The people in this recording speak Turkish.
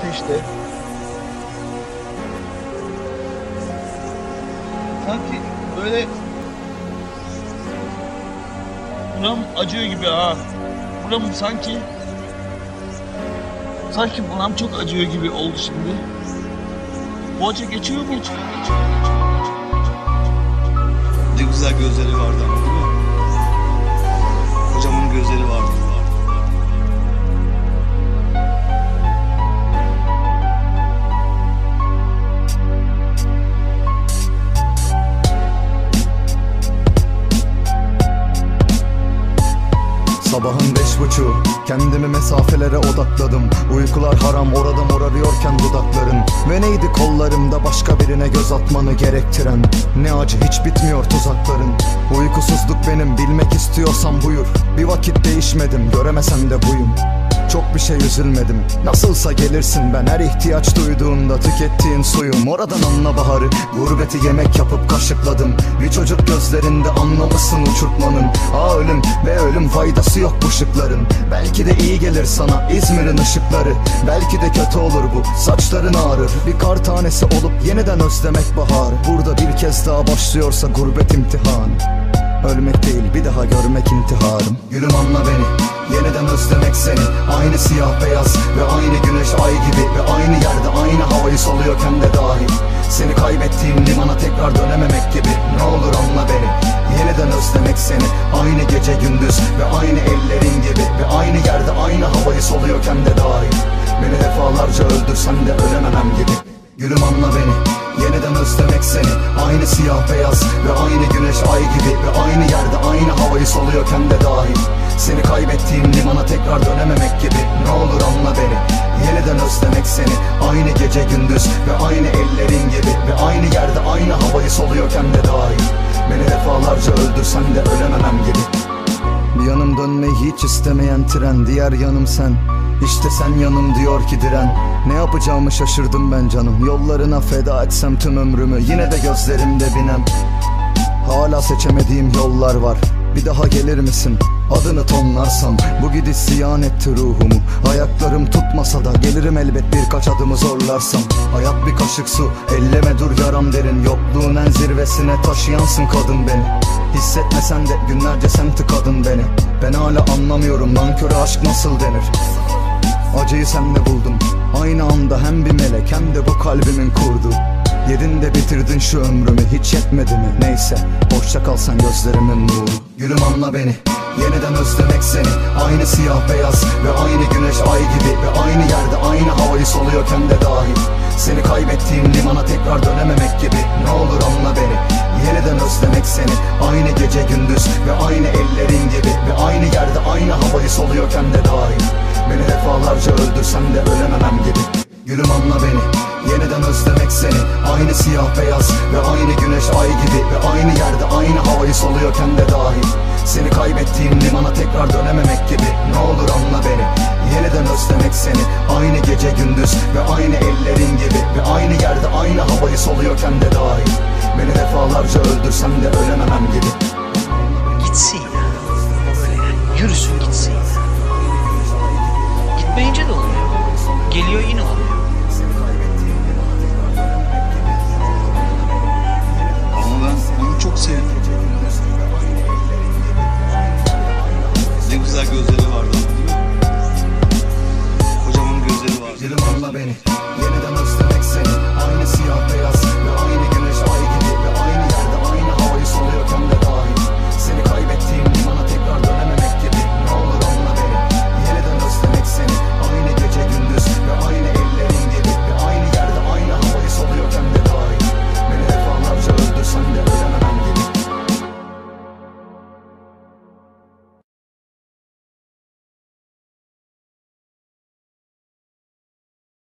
ateşte. Sanki böyle buram acıyor gibi ha. Buram sanki buram çok acıyor gibi oldu şimdi. Bu acı geçiyor mu? Geçiyor. Ne güzel gözleri vardı ama değil mi? Kocamın gözleri vardı. Sabahın 5.30, kendimi mesafelere odakladım. Uykular haram, orada morarıyorken dudakların. Ve neydi kollarımda başka birine göz atmanı gerektiren? Ne acı, hiç bitmiyor tuzakların. Uykusuzluk benim, bilmek istiyorsan buyur. Bir vakit değişmedim, göremesen de buyum. Çok bir şey üzülmedim, nasılsa gelirsin. Ben her ihtiyaç duyduğunda tükettiğin suyum. Oradan anla baharı, gurbeti yemek yapıp kaşıkladım. Bir çocuk gözlerinde anlamışsın uçurtmanın. Ölüm ve ölüm, faydası yok bu şıkların. Belki de iyi gelir sana İzmir'in ışıkları. Belki de kötü olur bu, saçların ağrır. Bir kar tanesi olup yeniden özlemek bahar. Burada bir kez daha başlıyorsa gurbet imtihanı. Ölmek değil, bir daha görmek intiharım. Gülüm anla beni, yeniden özlemek seni. Aynı siyah beyaz ve aynı güneş ay gibi. Ve aynı yerde aynı havayı soluyorken de dahil. Seni kaybettiğim limana tekrar dönememek gibi. Ne olur anla beni, yeniden özlemek seni. Aynı gece gündüz ve aynı ellerin gibi. Ve aynı yerde aynı havayı soluyorken de dahil. Beni defalarca öldürsen de ölememem gibi. Gülüm anla beni, yeniden özlemek seni. Aynı siyah beyaz ve aynı güneş ay gibi. Ve aynı yerde aynı havayı soluyorken de dahil. Seni kaybettiğim limana tekrar dönememek gibi. Ne olur anla beni, yeniden özlemek seni. Aynı gece gündüz ve aynı ellerin gibi. Ve aynı yerde aynı havayı soluyorken de dahil. Beni defalarca öldürsen de ölememem gibi. Bir yanım dönmeyi hiç istemeyen tren, diğer yanım sen. İşte sen yanım diyor ki diren. Ne yapacağımı şaşırdım ben canım. Yollarına feda etsem tüm ömrümü, yine de gözlerimde binem. Hala seçemediğim yollar var. Bir daha gelir misin? Adını tonlarsam. Bu gidiş ziyan etti ruhumu. Ayaklarım tutmasa da gelirim elbet birkaç adımı zorlarsam. Hayat bir kaşık su, elleme dur yaram derin. Yokluğun en zirvesine taşıyansın kadın beni. Hissetmesen de günlerce sen tıkadın beni. Ben hala anlamıyorum nanköre aşk nasıl denir. Acıyı sende buldum, aynı anda hem bir melek hem de bu kalbimin kurdu. Yedin de bitirdin şu ömrümü, hiç yetmedi mi? Neyse, hoşça kalsan gözlerimin nuru. Gülüm anla beni, yeniden özlemek seni. Aynı siyah beyaz ve aynı güneş ay gibi. Ve aynı yerde aynı havayı soluyorken de dahil. Seni kaybettiğim limana tekrar dönememek gibi. Ne olur anla beni, yeniden özlemek seni. Aynı gece gündüz ve aynı ellerin gibi. Ve aynı yerde aynı havayı soluyorken de dahil. Beni defalarca öldürsen de ölememem gibi. Gülüm anla beni, yeniden özlemek seni. Aynı siyah beyaz ve aynı güneş ay gibi. Ve aynı yerde aynı havayı soluyorken de dahil. Seni kaybettiğim limana tekrar dönememek gibi. Ne olur anla beni, yeniden özlemek seni. Aynı gece gündüz ve aynı ellerin gibi. Ve aynı yerde aynı havayı soluyorken de dahil. Beni defalarca öldürsen de ölememem gibi.